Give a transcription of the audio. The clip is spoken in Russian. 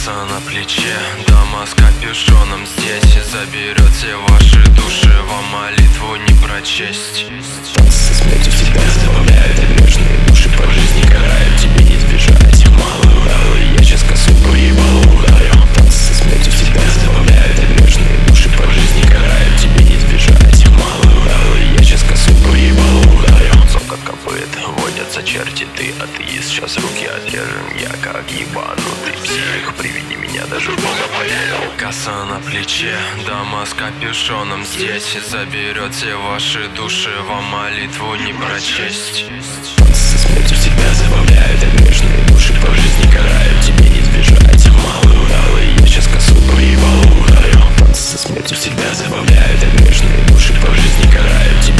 Коса на плече, дама с капюшоном здесь и заберет все ваши души, вам молитву не прочесть. Танцы смертью всегда забавляют, обиженные души по жизни карают, тебе не сбежать. Малую белую, я сейчас косу по ебалу ударю. Танцы смертью всегда забавляют, обиженные души по жизни карают, тебе не сбежать. Малую белую, я сейчас косу по ебалу ударю. Сок от копыт, водятся черти, ты атеист, сейчас руки отрежем, я как ебанутый псих, приведи меня, даже в Бога поверил. Коса на плече, дама с капюшоном здесь и заберет все ваши души, вам молитву не прочесть. Танцы смертью всегда забавляют, обиженные души по жизни карают, тебе не сбежать. Малую белую, я сейчас косу по ебалу ударю. Танцы смертью всегда забавляют, обиженные души по жизни карают, тебе